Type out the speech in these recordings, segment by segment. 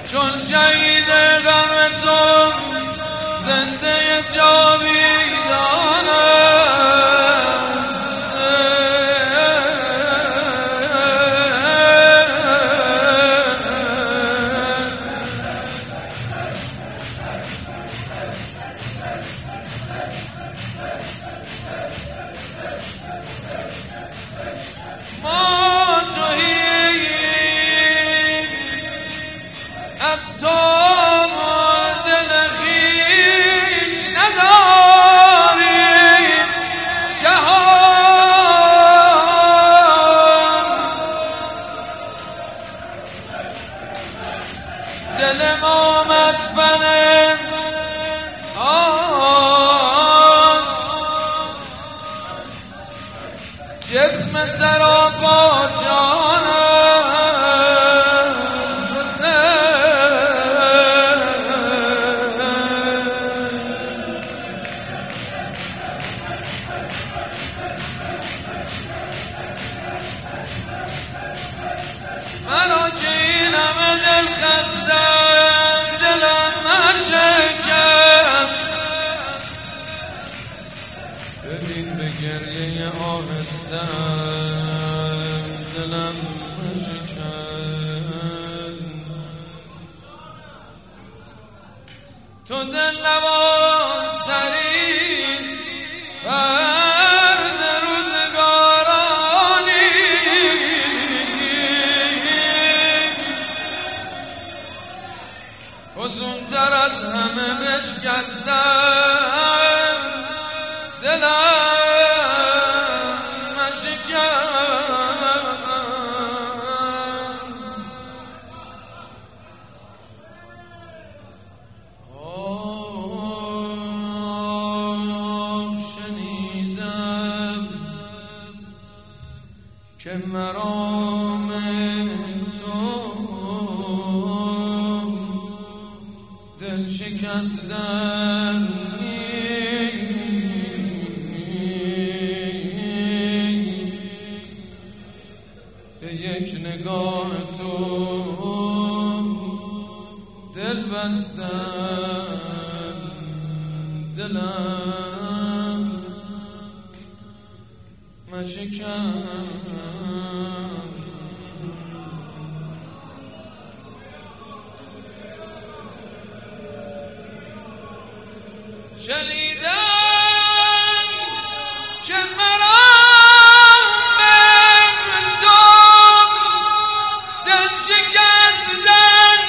چون شهید غم تو زنده جاویدان است. ما تویی از تو دل خویش نداریم شهان، دل ما مدفن آن جسم سراپا جان است. منو که این همه دل خستم دلم نشکم، ببین به گریه آهستم دلم نشکم. تو دل نوازترین فرد روزگارانی، فزونتر از همه بشکستم دلم نشکم. شنیدم که مرام تو دل شکستن به یک نگاه تو دل بستم دلم مشکم. شنیدم که مرام تو دل شکستن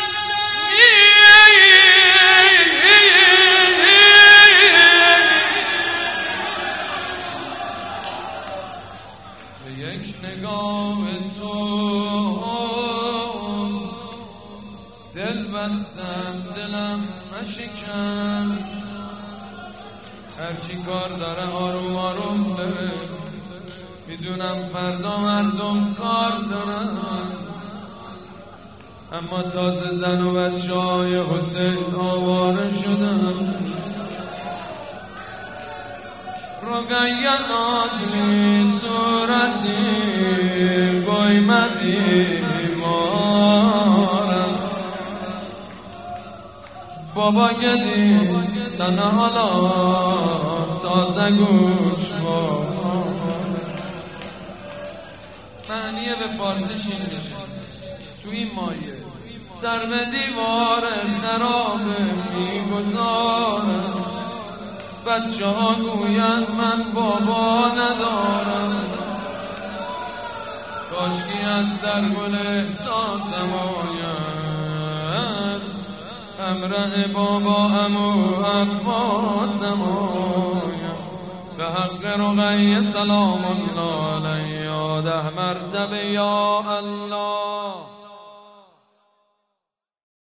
به یک نگاه تو دل بستم دلم نشکم. هرچی کار داره آروم آروم بره، میدونم فردا مردم کار دارن، اما تازه زن و بچه های حسین آواره شدن. رقیه نازلی صورتی قیمتی مارم، بابا گدی سنه حالا تازه گوش معنی به فارسیش این میشه تو این مایه سر به دیوار خرابه میگذارم، بچه ها گوین من بابا ندارم، کاشکی از در گل احساسم آید همراه بابا امو عباسم آید. به حق رقیه سلام الله علیه 10 مرتبه یا الله.